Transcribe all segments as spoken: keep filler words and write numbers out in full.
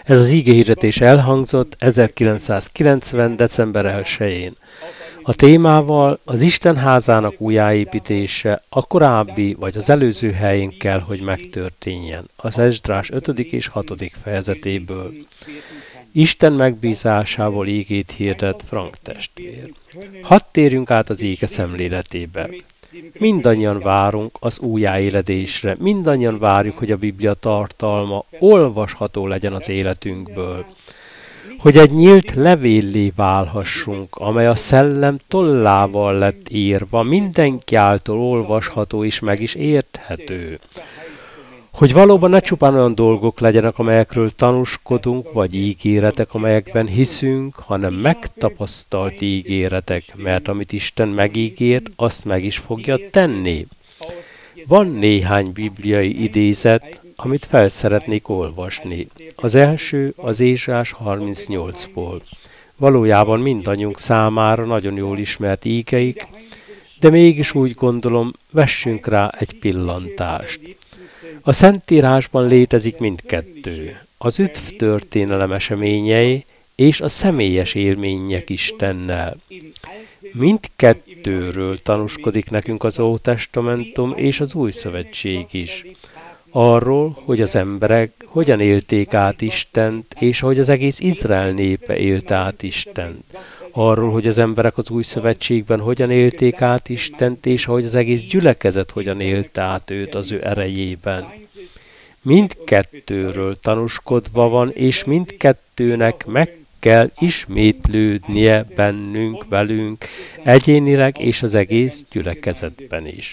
Ez az igéhirdetés elhangzott ezerkilencszázkilencven. december elsején. A témával az Isten házának újjáépítése a korábbi vagy az előző helyén kell, hogy megtörténjen, az Esdrás ötödik és hatodik fejezetéből. Isten megbízásával ígét hirdet Frank testvér. Hadd térjünk át az ége szemléletébe. Mindannyian várunk az újjáéledésre, mindannyian várjuk, hogy a Biblia tartalma olvasható legyen az életünkből. Hogy egy nyílt levéllé válhassunk, amely a szellem tollával lett írva, mindenki által olvasható és meg is érthető. Hogy valóban ne csupán olyan dolgok legyenek, amelyekről tanúskodunk, vagy ígéretek, amelyekben hiszünk, hanem megtapasztalt ígéretek, mert amit Isten megígért, azt meg is fogja tenni. Van néhány bibliai idézet, amit fel szeretnék olvasni. Az első az Ézsaiás harmincnyolcból. Valójában mindannyiunk számára nagyon jól ismert ígeik, de mégis úgy gondolom, vessünk rá egy pillantást. A Szentírásban létezik mindkettő, az üdv történelem eseményei és a személyes élmények Istennel. Mindkettőről tanúskodik nekünk az Ótestamentum és az Új Szövetség is. Arról, hogy az emberek hogyan élték át Istent, és ahogy az egész Izrael népe élte át Istent. Arról, hogy az emberek az Új Szövetségben hogyan élték át Istent, és ahogy az egész gyülekezet hogyan élte át őt az ő erejében. Mindkettőről tanúskodva van, és mindkettőnek meg kell ismétlődnie bennünk, velünk, egyénileg és az egész gyülekezetben is.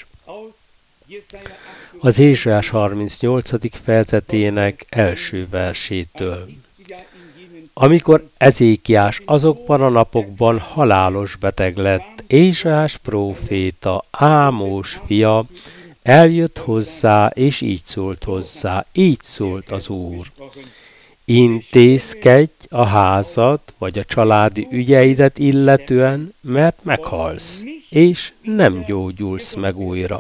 Az Ézsaiás harmincnyolcadik fejezetének első versétől. Amikor Ezékiás azokban a napokban halálos beteg lett, Ézsaiás próféta, Ámós fia, eljött hozzá, és így szólt hozzá, így szólt az Úr. Intézkedj a házat, vagy a családi ügyeidet illetően, mert meghalsz, és nem gyógyulsz meg újra.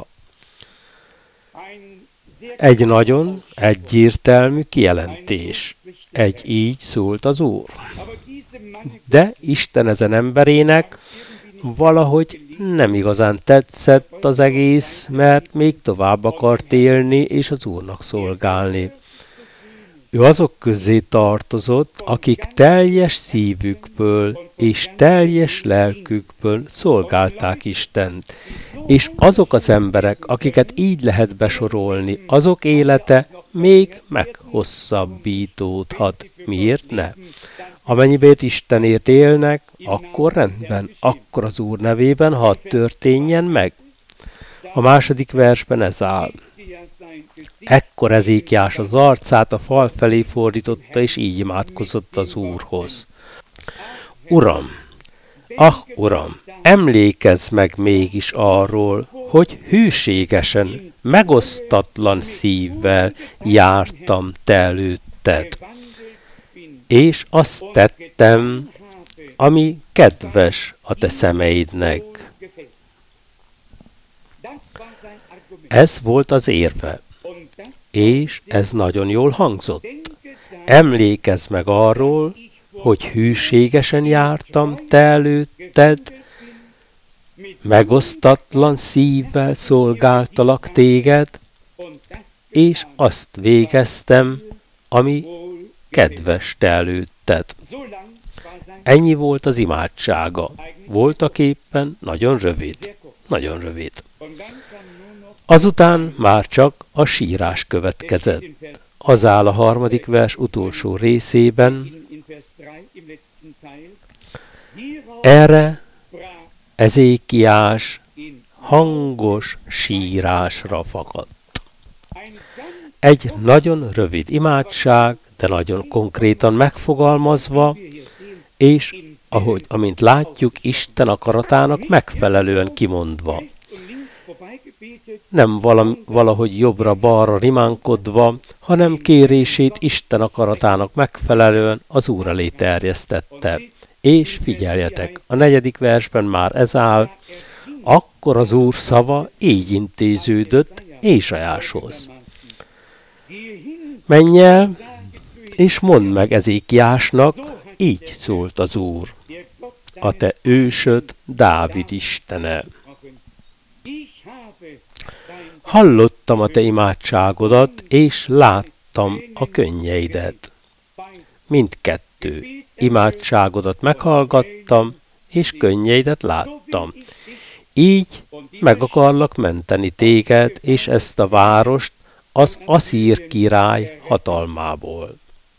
Egy nagyon egyértelmű kijelentés. Egy így szólt az Úr. De Isten ezen emberének valahogy nem igazán tetszett az egész, mert még tovább akart élni és az Úrnak szolgálni. Ő azok közé tartozott, akik teljes szívükből és teljes lelkükből szolgálták Istent. És azok az emberek, akiket így lehet besorolni, azok élete még meghosszabbítódhat. Miért ne? Amennyiben Istenért élnek, akkor rendben, akkor az Úr nevében hadd történjen meg. A második versben ez áll. Ekkor Ezékiás az arcát a fal felé fordította, és így imádkozott az Úrhoz. Uram, ah, Uram, emlékezz meg mégis arról, hogy hűségesen, megosztatlan szívvel jártam te előtted, és azt tettem, ami kedves a te szemeidnek. Ez volt az érve, és ez nagyon jól hangzott. Emlékezz meg arról, hogy hűségesen jártam te előtted, megosztatlan szívvel szolgáltalak téged, és azt végeztem, ami kedves te előtted. Ennyi volt az imádsága. Voltaképpen nagyon rövid. Nagyon rövid. Azután már csak a sírás következett. Az áll a harmadik vers utolsó részében. Erre Ezékiás hangos sírásra fakadt. Egy nagyon rövid imádság, de nagyon konkrétan megfogalmazva, és ahogy, amint látjuk, Isten akaratának megfelelően kimondva. Nem valami, valahogy jobbra-balra rimánkodva, hanem kérését Isten akaratának megfelelően az Úr elé terjesztette. És figyeljetek, a negyedik versben már ez áll, akkor az Úr szava így intéződött Ézsaiáshoz. Menj el, És mondd meg Ezékiásnak, így szólt az Úr, a te ősöd, Dávid istene. Hallottam a te imádságodat, és láttam a könnyeidet. Mindkettő. Imádságodat meghallgattam, és könnyeidet láttam. Így meg akarlak menteni téged, és ezt a várost az Asszír király hatalmából.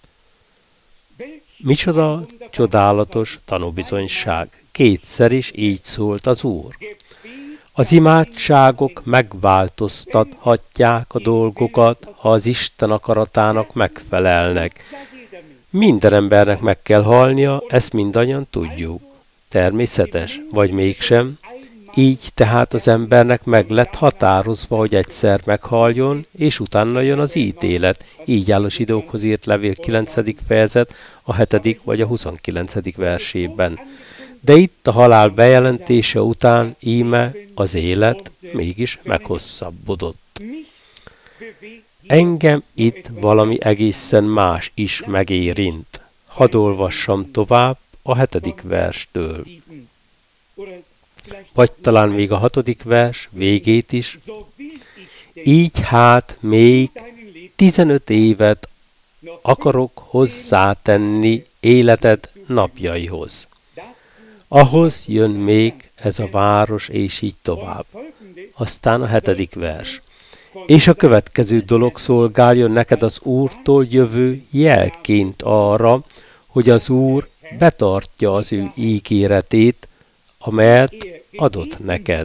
Micsoda csodálatos tanúbizonyság. Kétszer is így szólt az Úr. Az imádságok megváltoztathatják a dolgokat, ha az Isten akaratának megfelelnek. Minden embernek meg kell halnia, ezt mindannyian tudjuk. Természetes, vagy mégsem. Így tehát az embernek meg lett határozva, hogy egyszer meghaljon, és utána jön az ítélet. Így áll a zsidókhoz írt levél kilencedik fejezet, a hetedik vagy a huszonkilencedik versében. De itt a halál bejelentése után íme az élet mégis meghosszabbodott. Engem itt valami egészen más is megérint. Hadd olvassam tovább a hetedik verstől. Vagy talán még a hatodik vers végét is. Így hát még tizenöt évet akarok hozzátenni életed napjaihoz. Ahhoz jön még ez a város, és így tovább. Aztán a hetedik vers. És a következő dolog szolgáljon neked az Úrtól jövő jelként arra, hogy az Úr betartja az ő ígéretét, amelyet adott neked.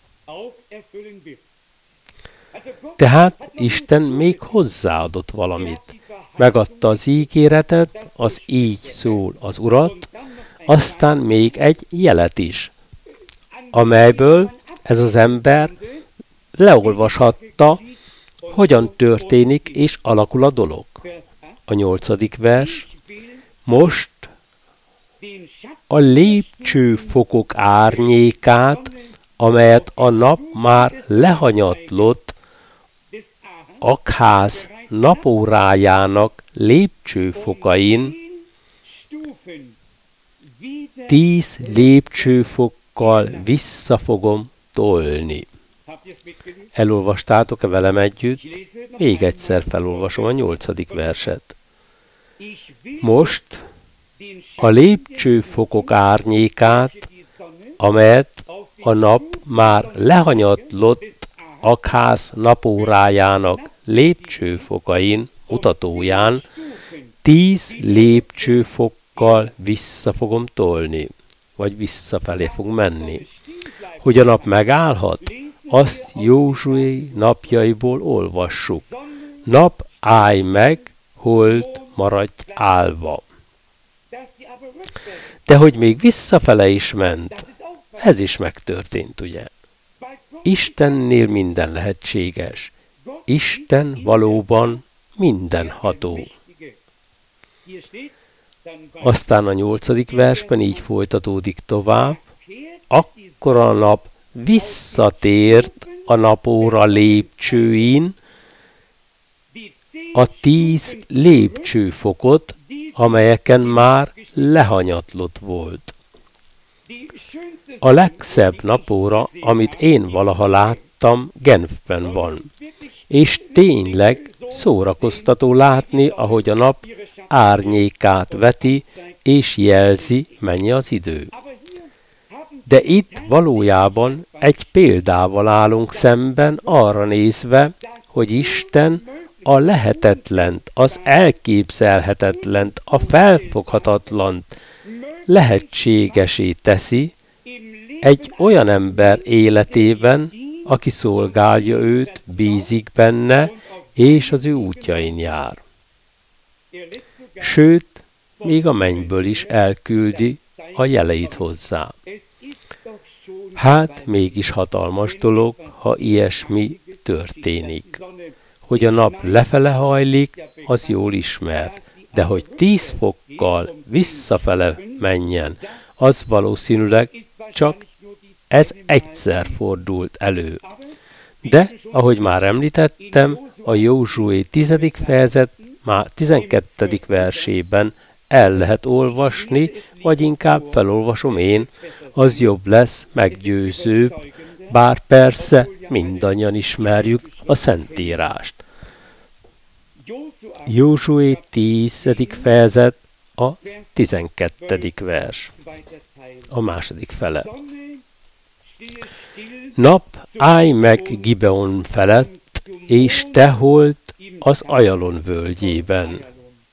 Tehát Isten még hozzáadott valamit. Megadta az ígéretet, az így szól az Urat, aztán még egy jelet is, amelyből ez az ember leolvashatta, hogyan történik és alakul a dolog. A nyolcadik vers. Most a lépcsőfokok árnyékát, amelyet a nap már lehanyatlott, Akház napórájának lépcsőfokain tíz lépcsőfokkal vissza fogom tolni. Elolvastátok-e velem együtt? Még egyszer felolvasom a nyolcadik verset. Most a lépcsőfokok árnyékát, amelyet a nap már lehanyatlott Akház napórájának lépcsőfokain, mutatóján, tíz lépcsőfokkal vissza fogom tolni, vagy visszafelé fog menni. Hogy a nap megállhat, azt Józsué napjaiból olvassuk. Nap, állj meg, hold, maradj állva. De hogy még visszafele is ment, ez is megtörtént, ugye? Istennél minden lehetséges. Isten valóban mindenható. Aztán a nyolcadik versben így folytatódik tovább. Akkor a nap visszatért a napóra lépcsőin a tíz lépcsőfokot, amelyeken már lehanyatlott volt. A legszebb napóra, amit én valaha láttam, Genfben van. És tényleg szórakoztató látni, ahogy a nap árnyékát veti, és jelzi, mennyi az idő. De itt valójában egy példával állunk szemben arra nézve, hogy Isten a lehetetlent, az elképzelhetetlent, a felfoghatatlant lehetségesé teszi egy olyan ember életében, aki szolgálja őt, bízik benne, és az ő útjain jár. Sőt, még a mennyből is elküldi a jeleit hozzá. Hát mégis hatalmas dolog, ha ilyesmi történik. Hogy a nap lefele hajlik, az jól ismert, de hogy tíz fokkal visszafele menjen, az valószínűleg csak ez egyszer fordult elő. De, ahogy már említettem, a Józsué tizedik fejezet már tizenkettedik versében el lehet olvasni, vagy inkább felolvasom én, az jobb lesz, meggyőzőbb, bár persze mindannyian ismerjük a Szentírást. Józsué tizedik fejezet, a tizenkettedik vers, a második fele. Nap, állj meg Gibeon felett, és te hold az Ajalon völgyében.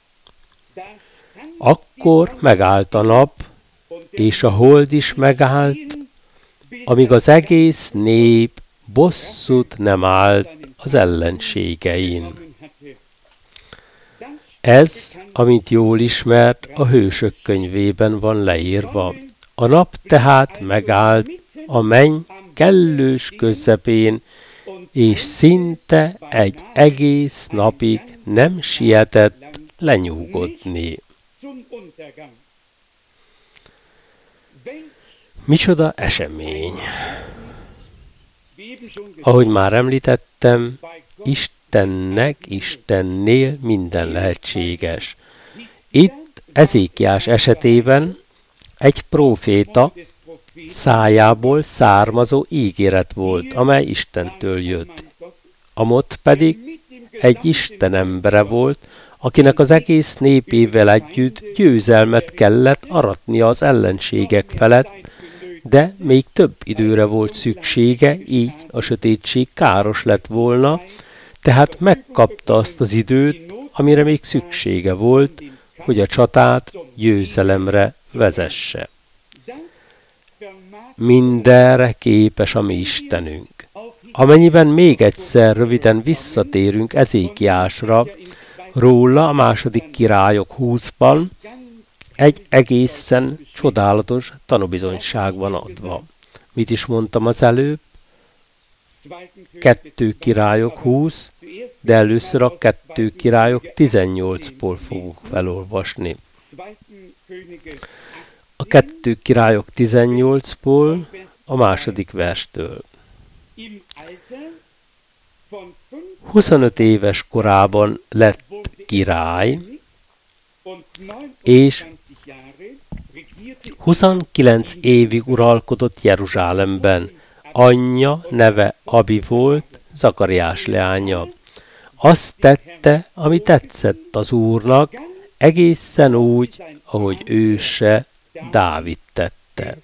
Akkor megállt a nap, és a hold is megállt, amíg az egész nép bosszút nem állt az ellenségein. Ez, amint jól ismert, a Hősök könyvében van leírva. A nap tehát megállt a menny kellős közepén, és szinte egy egész napig nem sietett lenyugodni. Micsoda esemény! Ahogy már említettem, Istennek, Istennél minden lehetséges. Itt Ezékiás esetében egy próféta szájából származó ígéret volt, amely Istentől jött. Amott pedig egy Isten embere volt, akinek az egész népével együtt győzelmet kellett aratnia az ellenségek felett, de még több időre volt szüksége, így a sötétség káros lett volna, tehát megkapta azt az időt, amire még szüksége volt, hogy a csatát győzelemre vezesse. Mindenre képes a mi Istenünk. Amennyiben még egyszer röviden visszatérünk Ezékiásra, róla a második Királyok húszban egy egészen csodálatos tanúbizonyság van adva. Mit is mondtam az előbb? Kettő Királyok húsz, de először a Kettő Királyok tizennyolcból fogok felolvasni. A Kettő Királyok tizennyolcból, a második verstől. huszonöt éves korában lett király, és huszonkilenc évig uralkodott Jeruzsálemben. Anyja neve Abi volt, Zakariás leánya. Azt tette, ami tetszett az Úrnak, egészen úgy, ahogy őse Dávid tette.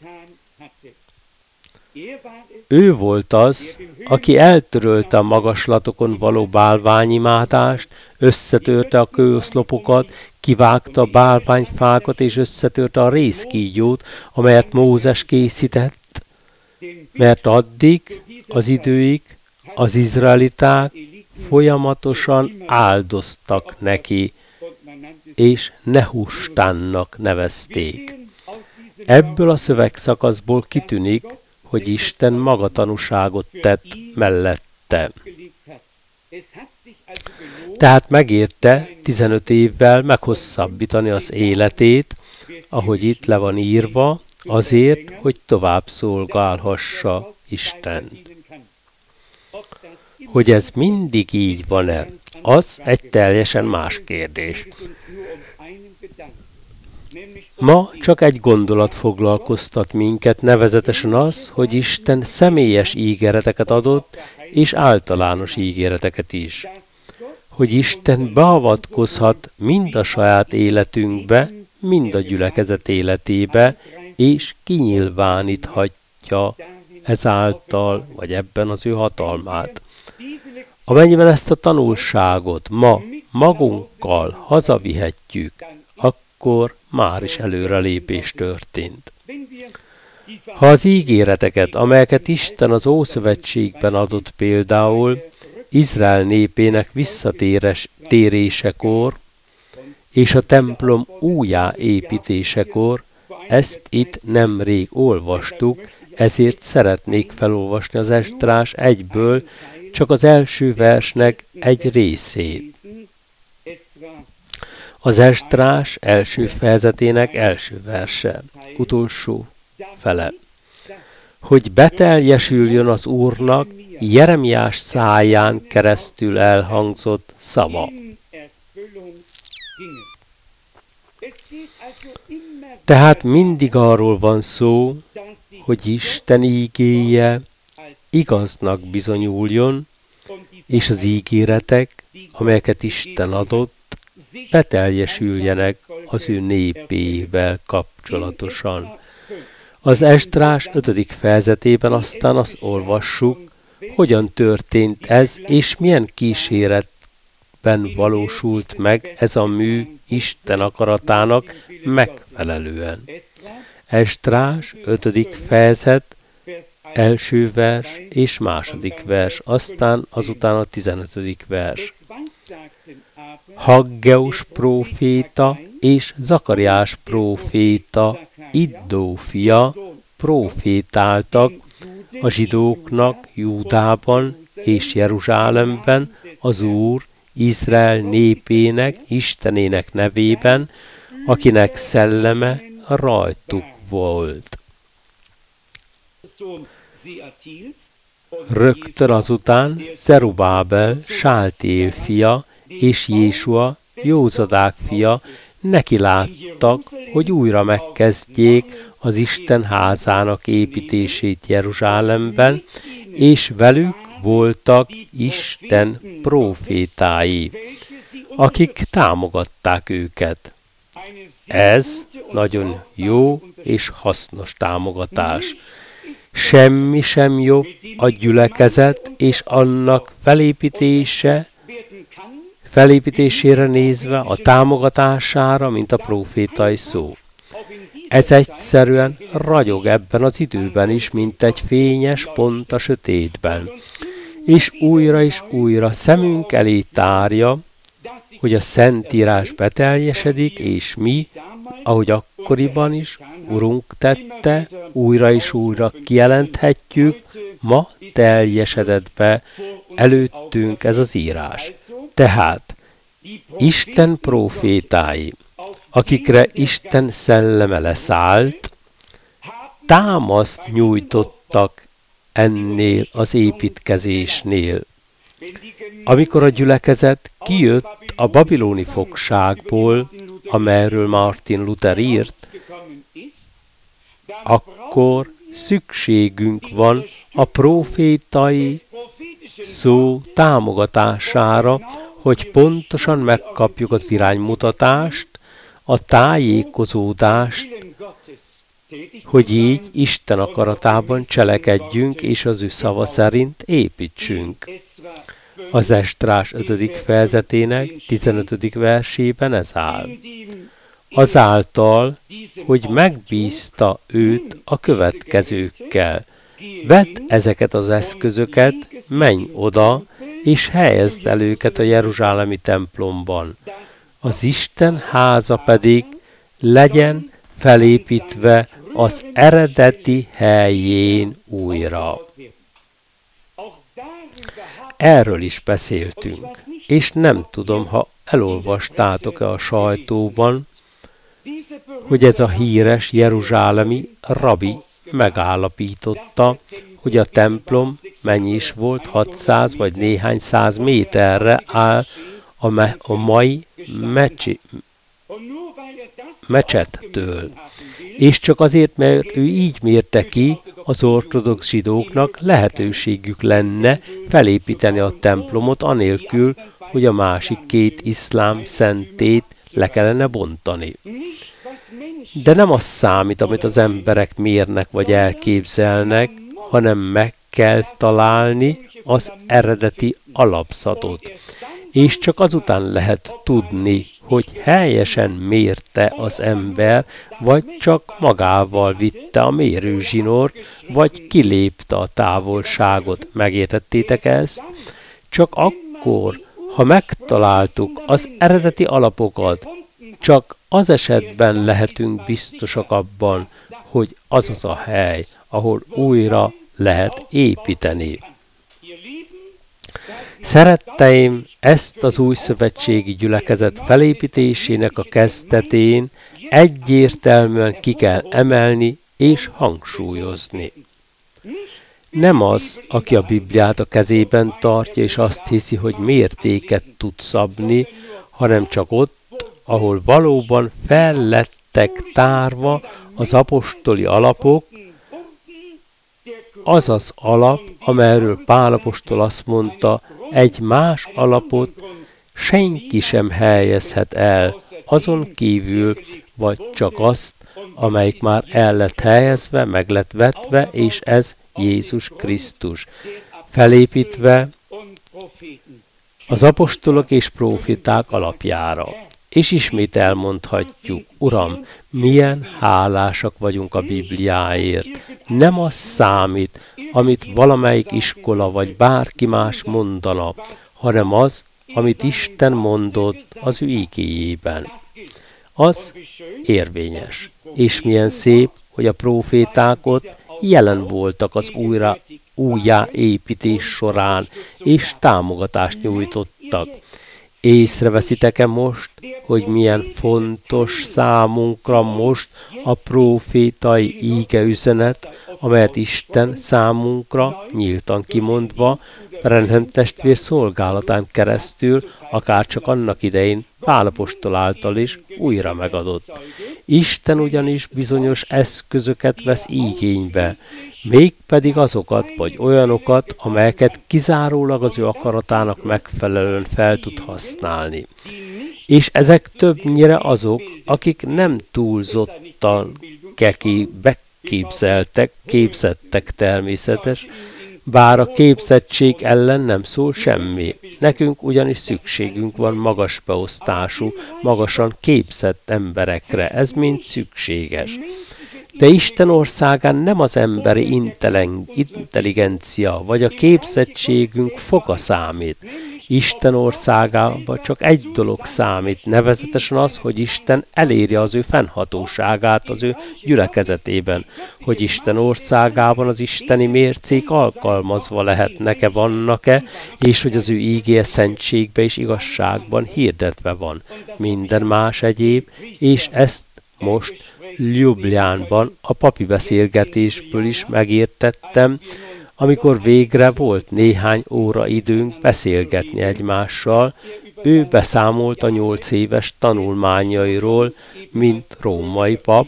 Ő volt az, aki eltörölte a magaslatokon való bálványimádást, összetörte a kőoszlopokat, kivágta a bálványfákat és összetörte a rézkígyót, amelyet Mózes készített, mert addig az időig az izraeliták folyamatosan áldoztak neki, és Nehustánnak nevezték. Ebből a szövegszakaszból kitűnik, hogy Isten maga tanúságot tett mellette. Tehát megérte tizenöt évvel meghosszabbítani az életét, ahogy itt le van írva, azért, hogy tovább szolgálhassa Istent. Hogy ez mindig így van-e, az egy teljesen más kérdés. Ma csak egy gondolat foglalkoztat minket, nevezetesen az, hogy Isten személyes ígéreteket adott, és általános ígéreteket is. Hogy Isten beavatkozhat mind a saját életünkbe, mind a gyülekezet életébe, és kinyilváníthatja ezáltal, vagy ebben az ő hatalmát. Amennyiben ezt a tanulságot ma magunkkal hazavihetjük, akkor már is előrelépés történt. Ha az ígéreteket, amelyeket Isten az Ószövetségben adott például Izrael népének visszatérésekor és a templom újjáépítésekor, ezt itt nemrég olvastuk, ezért szeretnék felolvasni az Esdrás egyből csak az első versnek egy részét. Az Esdrás első fejezetének első verse, utolsó fele. Hogy beteljesüljön az Úrnak Jeremiás száján keresztül elhangzott szava. Tehát mindig arról van szó, hogy Isten ígéje igaznak bizonyuljon, és az ígéretek, amelyeket Isten adott, beteljesüljenek az ő népével kapcsolatosan. Az Esdrás ötödik fejezetében aztán azt olvassuk, hogyan történt ez, és milyen kíséretben valósult meg ez a mű Isten akaratának megfelelően. Esdrás ötödik fejezet, első vers és második vers, aztán azután a tizenötödik vers. Haggeus próféta és Zakariás próféta, Iddó fia, prófétáltak a zsidóknak Júdában és Jeruzsálemben az Úr Izrael népének, Istenének nevében, akinek szelleme rajtuk volt. Rögtön azután Zerubábel, Sáltiél fia, és Jésua, Józadák fia, neki láttak, hogy újra megkezdjék az Isten házának építését Jeruzsálemben, és velük voltak Isten prófétái, akik támogatták őket. Ez nagyon jó és hasznos támogatás. Semmi sem jobb a gyülekezet és annak felépítése, felépítésére nézve, a támogatására, mint a prófétai szó. Ez egyszerűen ragyog ebben az időben is, mint egy fényes pont a sötétben. És újra és újra szemünk elé tárja, hogy a Szentírás beteljesedik, és mi, ahogy akkoriban is, Urunk tette, újra és újra kijelenthetjük, ma teljesedett be előttünk ez az írás. Tehát Isten prófétái, akikre Isten szelleme leszállt, támaszt nyújtottak ennél az építkezésnél. Amikor a gyülekezet kijött a babiloni fogságból, amelyről Martin Luther írt, akkor szükségünk van a prófétai szó támogatására, hogy pontosan megkapjuk az iránymutatást, a tájékozódást, hogy így Isten akaratában cselekedjünk, és az ő szava szerint építsünk. Az Esdrás ötödik fejezetének tizenötödik versében ez áll. Azáltal, hogy megbízta őt a következőkkel. Vedd ezeket az eszközöket, menj oda, és helyezd el őket a jeruzsálemi templomban. Az Isten háza pedig legyen felépítve az eredeti helyén újra. Erről is beszéltünk, és nem tudom, ha elolvastátok-e a sajtóban, hogy ez a híres jeruzsálemi rabi megállapította, hogy a templom mennyi is volt, hatszáz vagy néhány száz méterre áll a, me- a mai mecsi- mecsettől. És csak azért, mert ő így mérte ki, az ortodox zsidóknak lehetőségük lenne felépíteni a templomot anélkül, hogy a másik két iszlám szentét le kellene bontani. De nem az számít, amit az emberek mérnek vagy elképzelnek, hanem meg kell találni az eredeti alapzatot. És csak azután lehet tudni, hogy helyesen mérte az ember, vagy csak magával vitte a mérőzsinort, vagy kilépte a távolságot. Megértettétek ezt? Csak akkor, ha megtaláltuk az eredeti alapokat, csak az esetben lehetünk biztosak abban, hogy az az a hely, ahol újra lehet építeni. Szeretteim, ezt az új szövetségi gyülekezet felépítésének a kezdetén egyértelműen ki kell emelni és hangsúlyozni. Nem az, aki a Bibliát a kezében tartja, és azt hiszi, hogy mértéket tud szabni, hanem csak ott, ahol valóban fel lettek tárva az apostoli alapok, az az alap, amelyről Pál apostol azt mondta, egy más alapot senki sem helyezhet el, azon kívül, vagy csak azt, amelyik már el lett helyezve, meg lett vetve, és ez Jézus Krisztus. Felépítve az apostolok és próféták alapjára. És ismét elmondhatjuk, Uram, milyen hálásak vagyunk a Bibliáért. Nem az számít, amit valamelyik iskola vagy bárki más mondana, hanem az, amit Isten mondott az ő igéjében. Az érvényes. És milyen szép, hogy a próféták ott jelen voltak az újra, újjáépítés során, és támogatást nyújtottak. Észreveszitek-e most, hogy milyen fontos számunkra most a prófétai ígeüzenet, amelyet Isten számunkra nyíltan kimondva, Branham testvér szolgálatán keresztül, akár csak annak idején Pál apostol által is újra megadott. Isten ugyanis bizonyos eszközöket vesz igénybe, mégpedig azokat vagy olyanokat, amelyeket kizárólag az ő akaratának megfelelően fel tud használni. És ezek többnyire azok, akik nem túlzottan keki, beképzeltek, képzettek természetes, bár a képzettség ellen nem szól semmi. Nekünk ugyanis szükségünk van magas beosztású, magasan képzett emberekre, ez mind szükséges. De Isten országán nem az emberi intelligencia vagy a képzettségünk foga számít. Isten országában csak egy dolog számít, nevezetesen az, hogy Isten eléri az ő fennhatóságát az ő gyülekezetében, hogy Isten országában az isteni mércék alkalmazva lehetnek-e, vannak-e, és hogy az ő ígéje szentségbe és igazságban hirdetve van. Minden más egyéb, és ezt most Ljubljanban a papi beszélgetésből is megértettem, amikor végre volt néhány óra időnk beszélgetni egymással, ő beszámolt a nyolc éves tanulmányairól, mint római pap,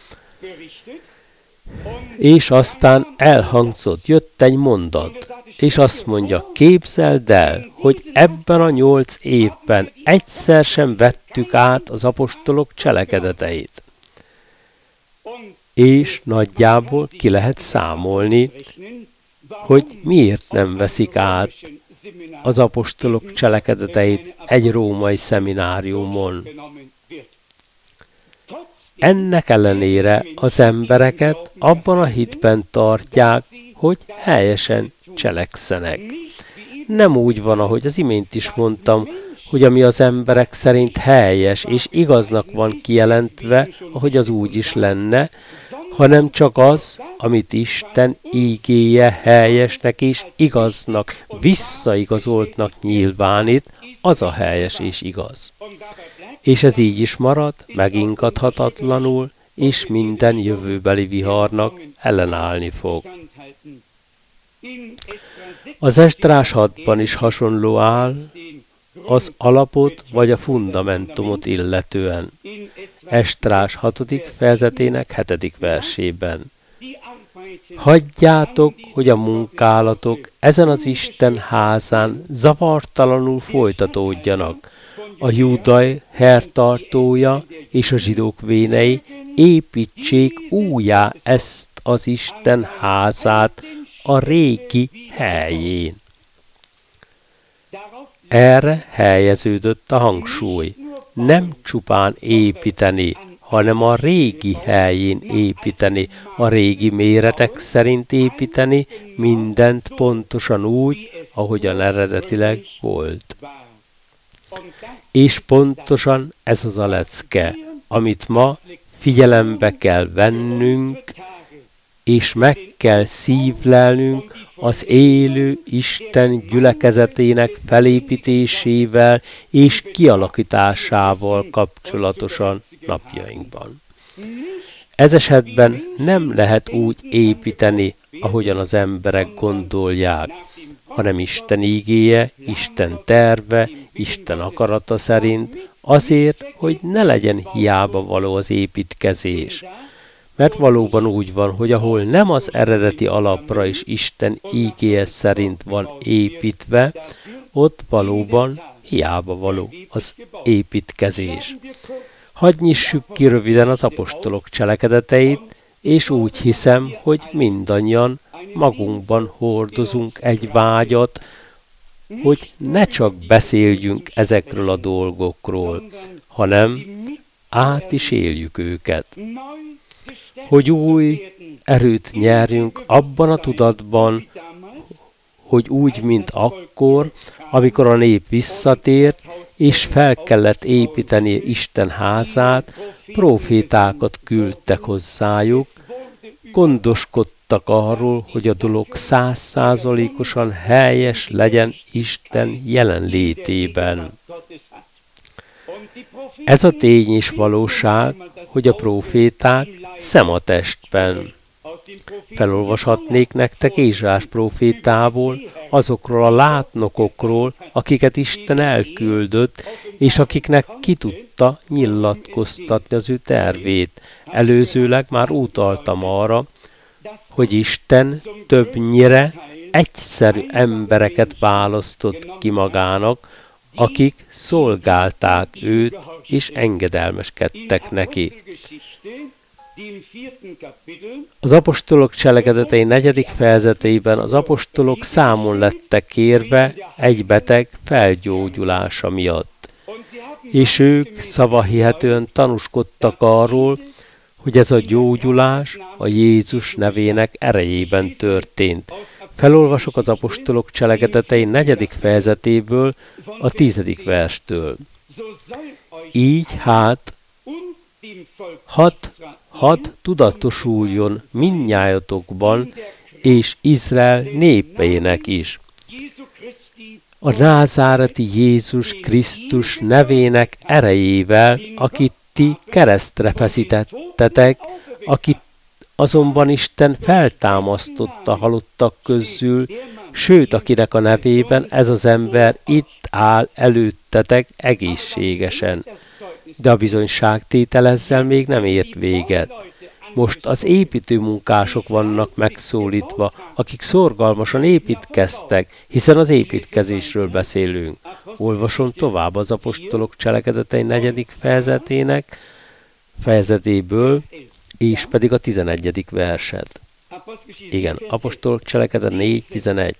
és aztán elhangzott, jött egy mondat, és azt mondja, képzeld el, hogy ebben a nyolc évben egyszer sem vettük át az apostolok cselekedeteit. És nagyjából ki lehet számolni, hogy miért nem veszik át az apostolok cselekedeteit egy római szemináriumon. Ennek ellenére az embereket abban a hitben tartják, hogy helyesen cselekszenek. Nem úgy van, ahogy az imént is mondtam, hogy ami az emberek szerint helyes és igaznak van kijelentve, ahogy az úgy is lenne, hanem csak az, amit Isten ígéje helyesnek és igaznak, visszaigazoltnak nyilvánít, az a helyes és igaz. És ez így is marad, megingathatatlanul, és minden jövőbeli viharnak ellenállni fog. Az Esdrás hatban is hasonló áll, az alapot vagy a fundamentumot illetően. Esdrás hatodik fejezetének hetedik versében. Hagyjátok, hogy a munkálatok ezen az Isten házán zavartalanul folytatódjanak. A júdai hertartója és a zsidók vénei építsék újjá ezt az Isten házát a régi helyén. Erre helyeződött a hangsúly. Nem csupán építeni, hanem a régi helyén építeni, a régi méretek szerint építeni, mindent pontosan úgy, ahogyan eredetileg volt. És pontosan ez az a lecke, amit ma figyelembe kell vennünk, és meg kell szívlelnünk az élő Isten gyülekezetének felépítésével és kialakításával kapcsolatosan napjainkban. Ez esetben nem lehet úgy építeni, ahogyan az emberek gondolják, hanem Isten ígéje, Isten terve, Isten akarata szerint, azért, hogy ne legyen hiába való az építkezés. Mert valóban úgy van, hogy ahol nem az eredeti alapra és Isten ígéje szerint van építve, ott valóban hiába való az építkezés. Hadd nyissuk ki röviden az apostolok cselekedeteit, és úgy hiszem, hogy mindannyian magunkban hordozunk egy vágyat, hogy ne csak beszéljünk ezekről a dolgokról, hanem át is éljük őket. Hogy új erőt nyerjünk abban a tudatban, hogy úgy, mint akkor, amikor a nép visszatért, és fel kellett építeni Isten házát, prófétákat küldtek hozzájuk, gondoskodtak arról, hogy a dolog százszázalékosan helyes legyen Isten jelenlétében. Ez a tény és valóság, hogy a próféták szematestben. Felolvashatnék nektek Ézsás prófétából, azokról a látnokokról, akiket Isten elküldött, és akiknek ki tudta nyilatkoztatni az ő tervét. Előzőleg már utaltam arra, hogy Isten többnyire egyszerű embereket választott ki magának, akik szolgálták őt, és engedelmeskedtek neki. Az apostolok cselekedetei negyedik fejezetében az apostolok számon lettek kérve egy beteg felgyógyulása miatt. És ők szavahihetően tanúskodtak arról, hogy ez a gyógyulás a Jézus nevének erejében történt. Felolvasok az apostolok cselekedetei negyedik fejezetéből, a tizedik verstől. Így hát, hat Hadd tudatosuljon mindnyájatokban, és Izrael népeinek is. A názáreti Jézus Krisztus nevének erejével, akit ti keresztre feszítettetek, akit azonban Isten feltámasztotta a halottak közül, sőt, akinek a nevében ez az ember itt áll előttetek egészségesen. De a bizonyságtétel ezzel még nem ért véget. Most az építőmunkások vannak megszólítva, akik szorgalmasan építkeztek, hiszen az építkezésről beszélünk. Olvasom tovább az apostolok cselekedetei negyedik fejezetének, fejezetéből, és pedig a tizenegyedik verset. Igen, apostolok cselekedet négy tizenegy.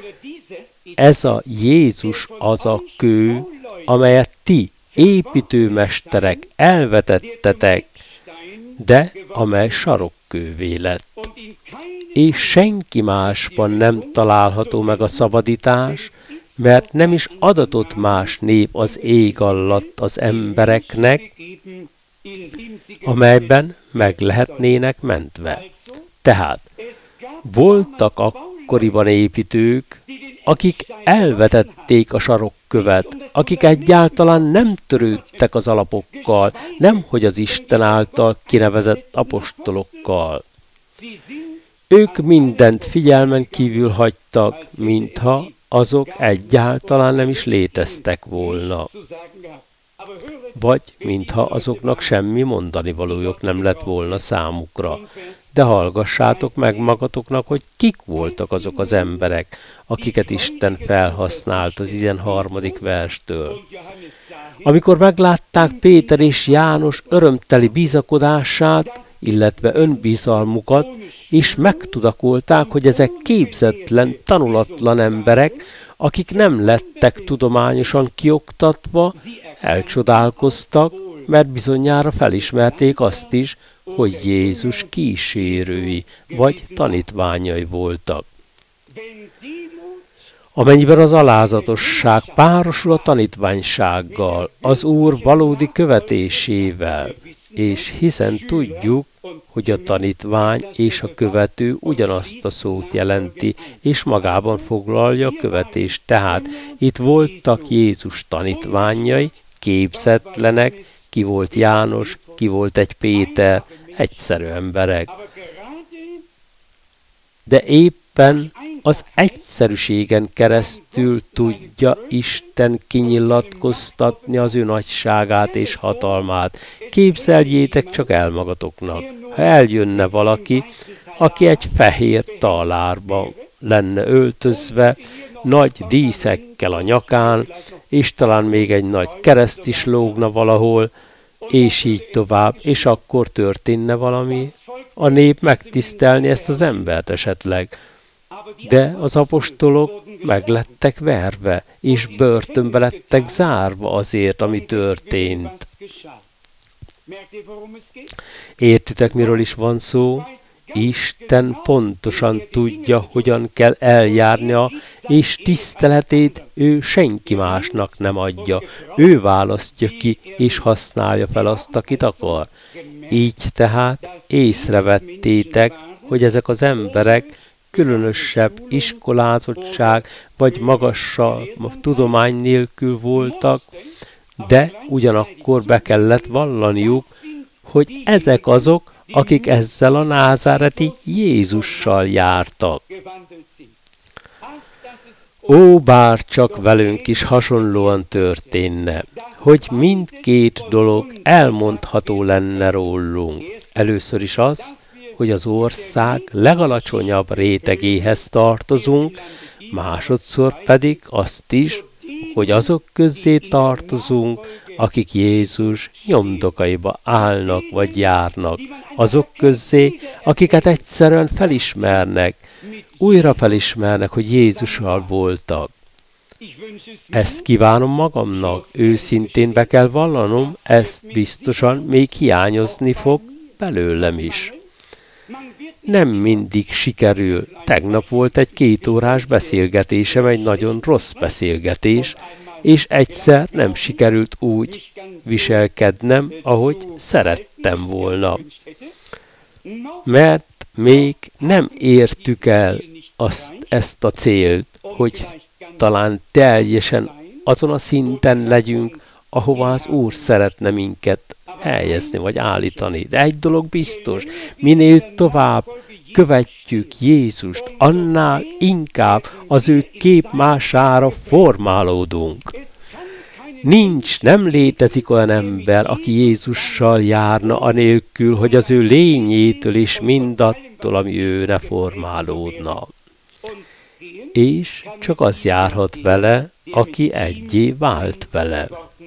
Ez a Jézus az a kő, amelyet ti, építőmesterek, elvetettetek, de amely sarokkővé lett. És senki másban nem található meg a szabadítás, mert nem is adatott más nép az ég alatt az embereknek, amelyben meg lehetnének mentve. Tehát voltak akkoriban építők, akik elvetették a sarokkövet, akik egyáltalán nem törődtek az alapokkal, nemhogy az Isten által kinevezett apostolokkal. Ők mindent figyelmen kívül hagytak, mintha azok egyáltalán nem is léteztek volna. Vagy mintha azoknak semmi mondani valójuk nem lett volna számukra. De hallgassátok meg magatoknak, hogy kik voltak azok az emberek, akiket Isten felhasznált a tizenharmadik verstől. Amikor meglátták Péter és János örömteli bizakodását, illetve önbizalmukat, és megtudakolták, hogy ezek képzetlen, tanulatlan emberek, akik nem lettek tudományosan kioktatva, elcsodálkoztak, mert bizonyára felismerték azt is, hogy Jézus kísérői vagy tanítványai voltak. Amennyiben az alázatosság párosul a tanítványsággal, az Úr valódi követésével, és hiszen tudjuk, hogy a tanítvány és a követő ugyanazt a szót jelenti, és magában foglalja a követést. Tehát itt voltak Jézus tanítványai, képzetlenek, ki volt János, ki volt egy Péter, egyszerű emberek. De épp Éppen az egyszerűségen keresztül tudja Isten kinyilatkoztatni az ő nagyságát és hatalmát. Képzeljétek csak el magatoknak, ha eljönne valaki, aki egy fehér talárba lenne öltözve, nagy díszekkel a nyakán, és talán még egy nagy kereszt is lógna valahol, és így tovább, és akkor történne valami. A nép megtisztelni ezt az embert esetleg. De az apostolok meglettek verve, és börtönbe lettek zárva azért, ami történt. Értitek, miről is van szó? Isten pontosan tudja, hogyan kell eljárnia, és tiszteletét ő senki másnak nem adja. Ő választja ki, és használja fel azt, akit akar. Így tehát észrevettétek, hogy ezek az emberek különösebb iskolázottság vagy magasabb tudomány nélkül voltak, de ugyanakkor be kellett vallaniuk, hogy ezek azok, akik ezzel a názáreti Jézussal jártak. Ó, bár csak velünk is hasonlóan történne, hogy mindkét dolog elmondható lenne rólunk. Először is az, hogy az ország legalacsonyabb rétegéhez tartozunk, másodszor pedig azt is, hogy azok közzé tartozunk, akik Jézus nyomdokaiba állnak vagy járnak, azok közzé, akiket egyszerűen felismernek, újra felismernek, hogy Jézussal voltak. Ezt kívánom magamnak, őszintén be kell vallanom, ezt biztosan még hiányozni fog belőlem is. Nem mindig sikerül. Tegnap volt egy kétórás beszélgetésem, egy nagyon rossz beszélgetés, és egyszer nem sikerült úgy viselkednem, ahogy szerettem volna. Mert még nem értük el azt, ezt a célt, hogy talán teljesen azon a szinten legyünk, ahova az Úr szeretne minket helyezni vagy állítani. De egy dolog biztos, minél tovább követjük Jézust, annál inkább az ő képmására formálódunk. Nincs, nem létezik olyan ember, aki Jézussal járna anélkül, hogy az ő lényétől és mindattól, ami ő ne formálódna. És csak az járhat vele, aki egyé vált vele.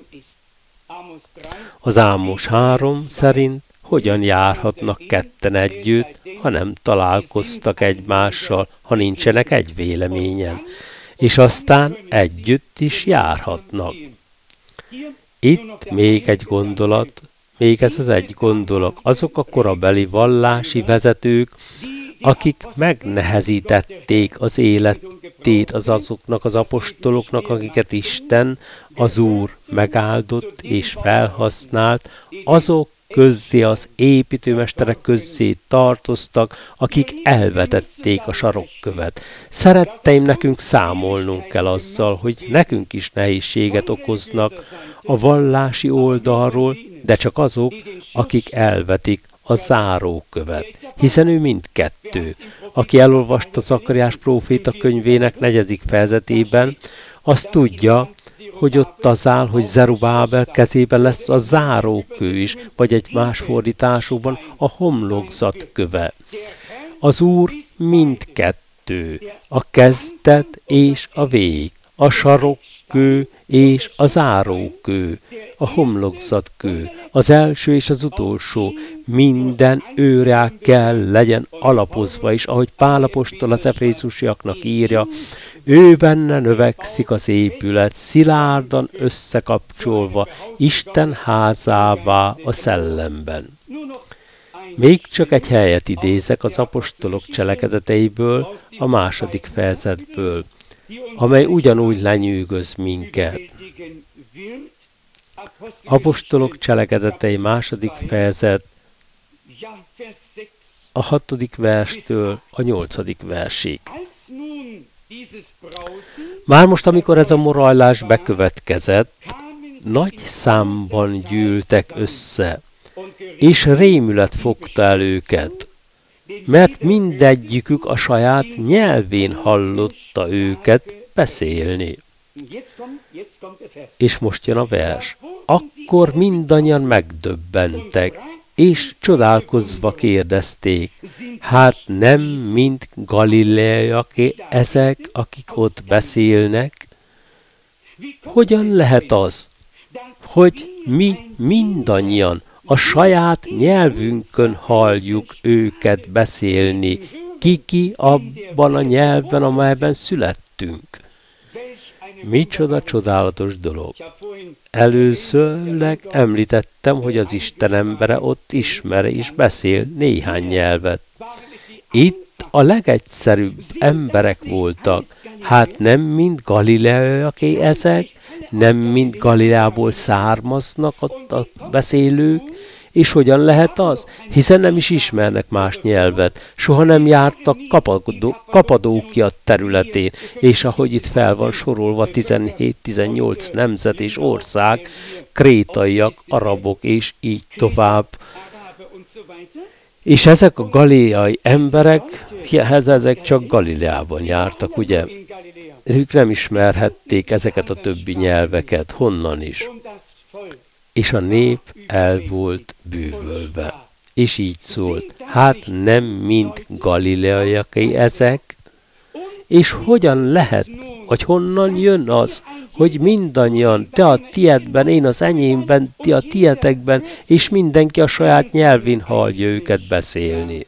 Az Ámos három szerint hogyan járhatnak ketten együtt, ha nem találkoztak egymással, ha nincsenek egy véleményen, és aztán együtt is járhatnak. Itt még egy gondolat, még ez az egy gondolat, azok a korabeli vallási vezetők, akik megnehezítették az életét az azoknak az apostoloknak, akiket Isten, az Úr megáldott és felhasznált, azok közzé, az építőmesterek közzé tartoztak, akik elvetették a sarokkövet. Szeretteim, nekünk számolnunk kell azzal, hogy nekünk is nehézséget okoznak a vallási oldalról, de csak azok, akik elvetik a zárókövet, hiszen ő mindkettő. Aki elolvasta Zakariás próféta könyvének negyedik fejezetében, az tudja, hogy ott az áll, hogy Zerubábel kezében lesz a zárókő is, vagy egy más fordításokban a homlokzat köve. Az Úr mindkettő, a kezdet és a vég, a sarokkő és a zárókő, a homlokzatkő, az első és az utolsó, minden őrá kell legyen alapozva is, ahogy Pál apostol az efészusiaknak írja, ő benne növekszik az épület, szilárdan összekapcsolva, Isten házává a szellemben. Még csak egy helyet idézek az apostolok cselekedeteiből, a második fejezetből, amely ugyanúgy lenyűgöz minket. Apostolok cselekedetei második fejezet a hatodik verstől a nyolcadik versig. Már most, amikor ez a morajlás bekövetkezett, nagy számban gyűltek össze, és rémület fogta el őket. mert mindegyikük a saját nyelvén hallotta őket beszélni. És most jön a vers. Akkor mindannyian megdöbbentek, és csodálkozva kérdezték, hát nem mind galileaiak ezek, akik ott beszélnek? Hogyan lehet az, hogy mi mindannyian a saját nyelvünkön halljuk őket beszélni, ki-ki abban a nyelven, amelyben születtünk? Micsoda csodálatos dolog. Előszörleg említettem, hogy az Isten embere ott ismer és beszél néhány nyelvet. Itt a legegyszerűbb emberek voltak. Hát nem mind galileaiaké ezek, nem mind Galileából származnak ott a beszélők, és hogyan lehet az? Hiszen nem is ismernek más nyelvet, soha nem jártak Kapadó- Kapadókia területén, és ahogy itt fel van sorolva tizenhét-tizennyolc nemzet és ország, krétaiak, arabok, és így tovább. És ezek a galileai emberek, ezek csak Galileában jártak, ugye? Ők nem ismerhették ezeket a többi nyelveket, honnan is. És a nép el volt bűvölve. És így szólt, hát nem mind galileaiaké ezek, és hogyan lehet, vagy honnan jön az, hogy mindannyian, te a tiedben, én az enyémben, ti a tietekben, és mindenki a saját nyelvén hallja őket beszélni.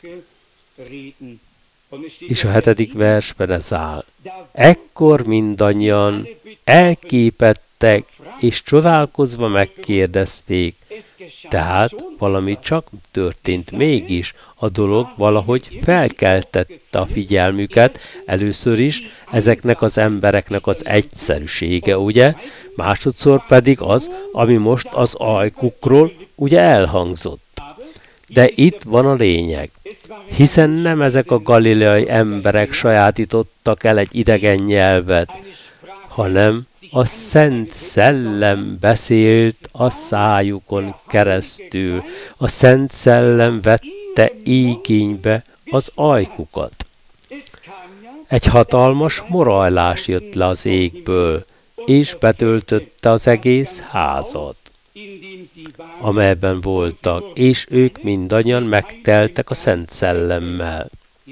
És a hetedik versben ez áll. Ekkor mindannyian elképettek, és csodálkozva megkérdezték. Tehát valami csak történt mégis. A dolog valahogy felkeltette a figyelmüket. Először is ezeknek az embereknek az egyszerűsége, ugye? Másodszor pedig az, ami most az ajkukról ugye elhangzott. De itt van a lényeg. Hiszen nem ezek a galileai emberek sajátítottak el egy idegen nyelvet, hanem a Szent Szellem beszélt a szájukon keresztül. A Szent Szellem vette igénybe az ajkukat. Egy hatalmas morajlás jött le az égből, és betöltötte az egész házat, amelyben voltak, és ők mindannyian megteltek a Szent Szellemmel.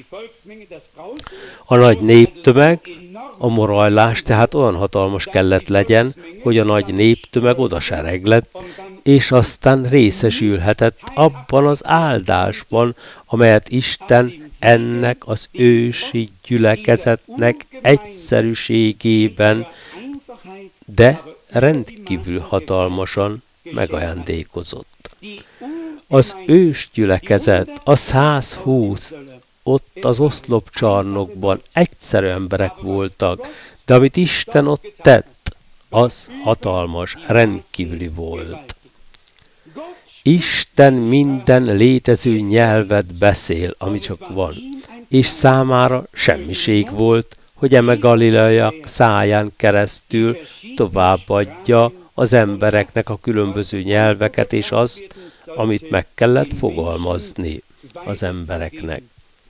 A nagy néptömeg, a morajlás tehát olyan hatalmas kellett legyen, hogy a nagy néptömeg oda sereglett, és aztán részesülhetett abban az áldásban, amelyet Isten ennek az ősi gyülekezetnek egyszerűségében, de rendkívül hatalmasan megajándékozott. Az ős gyülekezet, a százhúsz, ott az oszlopcsarnokban egyszerű emberek voltak, de amit Isten ott tett, az hatalmas, rendkívüli volt. Isten minden létező nyelvet beszél, ami csak van, és számára semmiség volt, hogy eme galileaiak száján keresztül továbbadja az embereknek a különböző nyelveket, és azt, amit meg kellett fogalmazni az embereknek.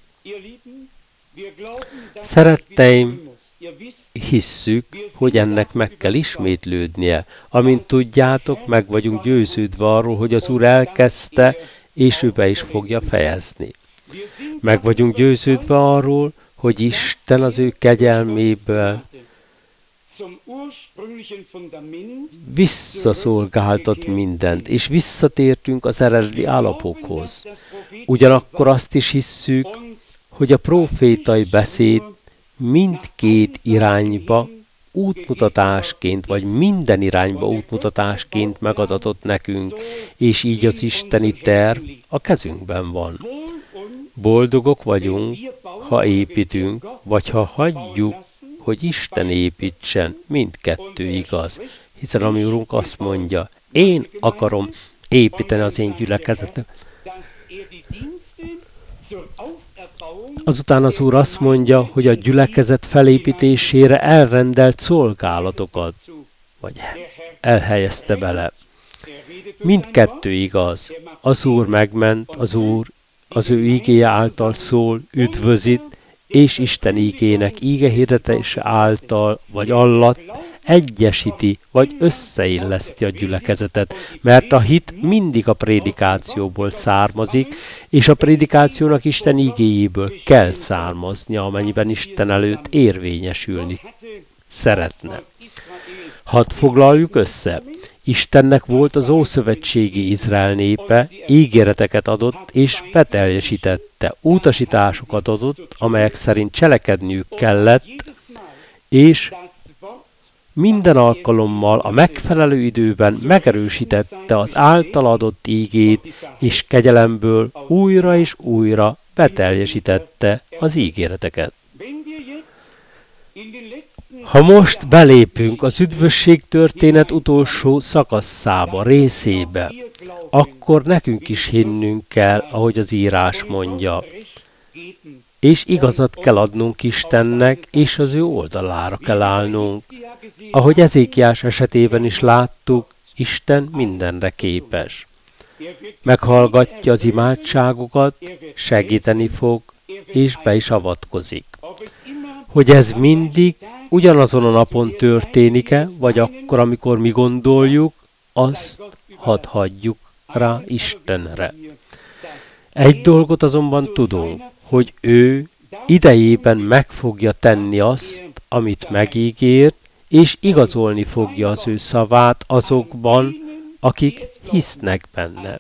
Szeretteim, hisszük, hogy ennek meg kell ismétlődnie. Amint tudjátok, meg vagyunk győződve arról, hogy az Úr elkezdte, és ő be is fogja fejezni. Meg vagyunk győződve arról, hogy Isten az ő kegyelméből visszaszolgáltat mindent, és visszatértünk az eredeti állapothoz. Ugyanakkor azt is hisszük, hogy a prófétai beszéd mindkét irányba útmutatásként, vagy minden irányba útmutatásként megadatott nekünk, és így az isteni terv a kezünkben van. Boldogok vagyunk, ha építünk, vagy ha hagyjuk, hogy Isten építsen, mindkettő igaz. Hiszen a mi Urunk azt mondja, én akarom építeni az én gyülekezetem. Azután az Úr azt mondja, hogy a gyülekezet felépítésére elrendelt szolgálatokat, vagy elhelyezte bele. Mindkettő igaz. Az Úr megment, az Úr az ő ígéje által szól, üdvözít, és Isten ígének íge hirdetése által vagy alatt egyesíti, vagy összeilleszti a gyülekezetet, mert a hit mindig a prédikációból származik, és a prédikációnak Isten ígéjéből kell származnia, amennyiben Isten előtt érvényesülni szeretne. Hadd foglaljuk össze. Istennek volt az ószövetségi Izrael népe, ígéreteket adott és beteljesítette, utasításokat adott, amelyek szerint cselekedniük kellett, és minden alkalommal a megfelelő időben megerősítette az által adott ígét, és kegyelemből újra és újra beteljesítette az ígéreteket. Ha most belépünk az üdvösség történet utolsó szakaszába, részébe, akkor nekünk is hinnünk kell, ahogy az írás mondja. És igazat kell adnunk Istennek, és az ő oldalára kell állnunk. Ahogy Ezékiás esetében is láttuk, Isten mindenre képes. Meghallgatja az imádságokat, segíteni fog, és be is avatkozik. Hogy ez mindig ugyanazon a napon történik-e, vagy akkor, amikor mi gondoljuk, azt hadd hagyjuk rá Istenre. Egy dolgot azonban tudunk, hogy ő idejében meg fogja tenni azt, amit megígért, és igazolni fogja az ő szavát azokban, akik hisznek benne.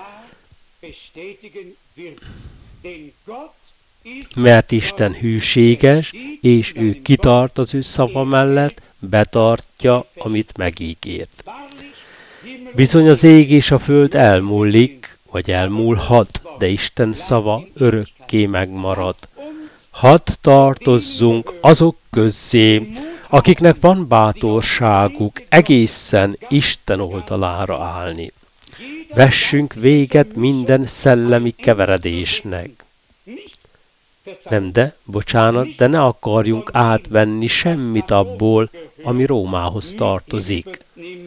Mert Isten hűséges, és ő kitart az ő szava mellett, betartja, amit megígért. Bizony az ég és a föld elmúlik, vagy elmúlhat, de Isten szava örökké megmarad. Hadd tartozzunk azok közzé, akiknek van bátorságuk egészen Isten oldalára állni. Vessünk véget minden szellemi keveredésnek. Nem de, bocsánat, de ne akarjunk átvenni semmit abból, ami Rómához tartozik.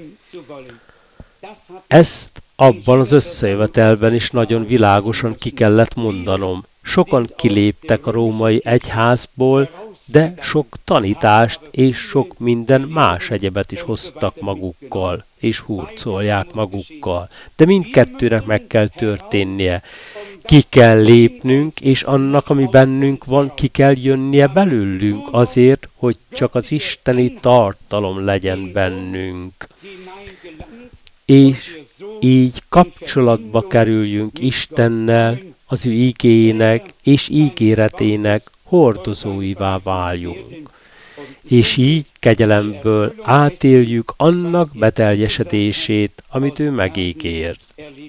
Ezt abban az összejövetelben is nagyon világosan ki kellett mondanom. Sokan kiléptek a római egyházból, de sok tanítást és sok minden más egyebet is hoztak magukkal, és hurcolják magukkal. De mindkettőnek meg kell történnie. Ki kell lépnünk, és annak, ami bennünk van, ki kell jönnie belőlünk azért, hogy csak az isteni tartalom legyen bennünk. És így kapcsolatba kerüljünk Istennel, az ő igének és ígéretének hordozóivá váljunk. És így kegyelemből átéljük annak beteljesedését, amit ő megígért.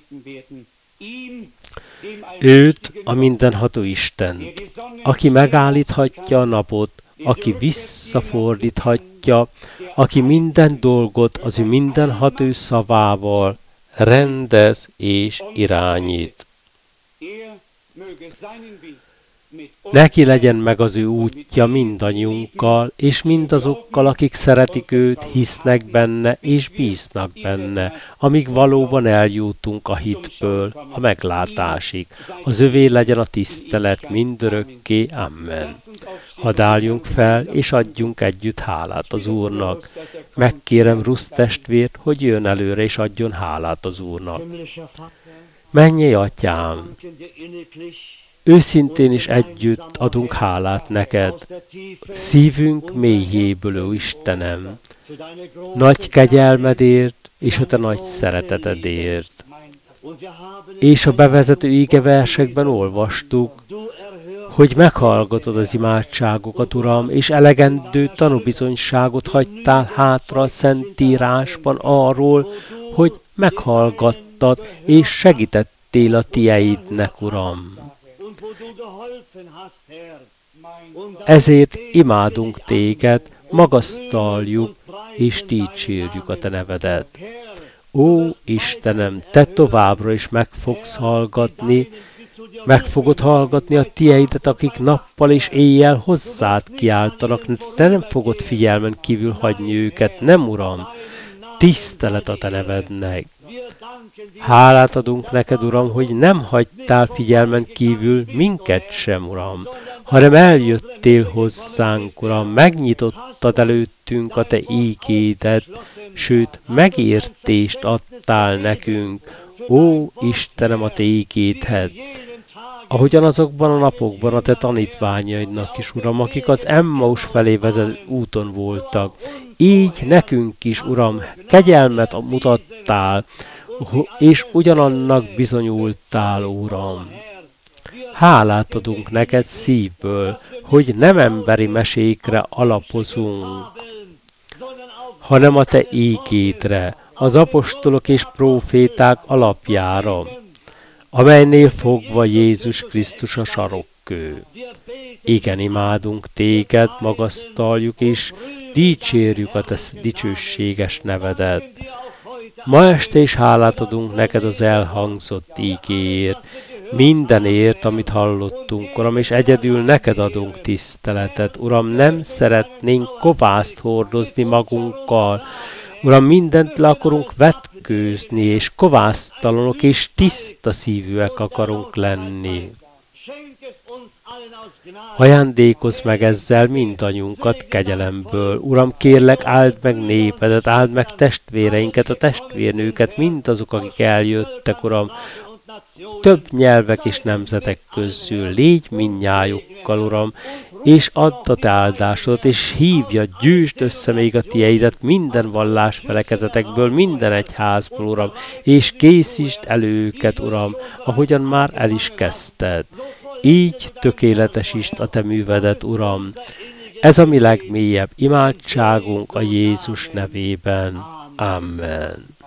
Őt, a mindenható Istent, aki megállíthatja a napot, aki visszafordíthatja, aki minden dolgot az ő mindenható szavával rendez és irányít. Neki legyen meg az ő útja mindannyiunkkal, és mindazokkal, akik szeretik őt, hisznek benne, és bíznak benne, amíg valóban eljutunk a hitből a meglátásig. Az övé legyen a tisztelet mindörökké. Amen. Hadd álljunk fel, és adjunk együtt hálát az Úrnak. Megkérem Rusz testvért, hogy jön előre, és adjon hálát az Úrnak. Mennyei Atyám! Őszintén is együtt adunk hálát neked, szívünk mélyéből, ó Istenem, nagy kegyelmedért és a te nagy szeretetedért. És a bevezető ígeversekben olvastuk, hogy meghallgatod az imádságokat, Uram, és elegendő tanúbizonyságot hagytál hátra a Szentírásban arról, hogy meghallgattad és segítettél a tieidnek, Uram. Ezért imádunk téged, magasztaljuk és dicsérjük a te nevedet. Ó Istenem, te továbbra is meg fogsz hallgatni, meg fogod hallgatni a tieidet, akik nappal és éjjel hozzád kiáltanak, te nem fogod figyelmen kívül hagyni őket, nem Uram, tisztelet a te nevednek. Hálát adunk neked, Uram, hogy nem hagytál figyelmen kívül minket sem, Uram, hanem eljöttél hozzánk, Uram, megnyitottad előttünk a te ígédet, sőt, megértést adtál nekünk. Ó, Istenem, a te ígédhez! Ahogyan azokban a napokban a te tanítványaidnak is, Uram, akik az Emmaus felé vezető úton voltak. Így nekünk is, Uram, kegyelmet mutattál, és ugyanannak bizonyultál, Uram. Hálát adunk neked szívből, hogy nem emberi mesékre alapozunk, hanem a te ígédre, az apostolok és próféták alapjára, amelynél fogva Jézus Krisztus a sarokkő. Igen, imádunk téged, magasztaljuk és dicsérjük a te dicsőséges nevedet. Ma este is hálát adunk neked az elhangzott ígéért, mindenért, amit hallottunk, Uram, és egyedül neked adunk tiszteletet. Uram, nem szeretnénk kovászt hordozni magunkkal. Uram, mindent le akarunk vetkőzni, és kovásztalanok és tiszta szívűek akarunk lenni. Ajándékozz meg ezzel mindannyiunkat kegyelemből. Uram, kérlek, áld meg népedet, áld meg testvéreinket, a testvérnőket, mindazok, akik eljöttek, Uram, több nyelvek és nemzetek közül. Légy mindnyájukkal, Uram, és add a te áldásodat, és hívja, gyűjtsd össze még a tieidet minden vallás felekezetekből, minden egyházból, Uram, és készítsd elő őket, Uram, ahogyan már el is kezdted. Így tökéletesítsd a te művedet, Uram. Ez a mi legmélyebb imádságunk a Jézus nevében. Amen.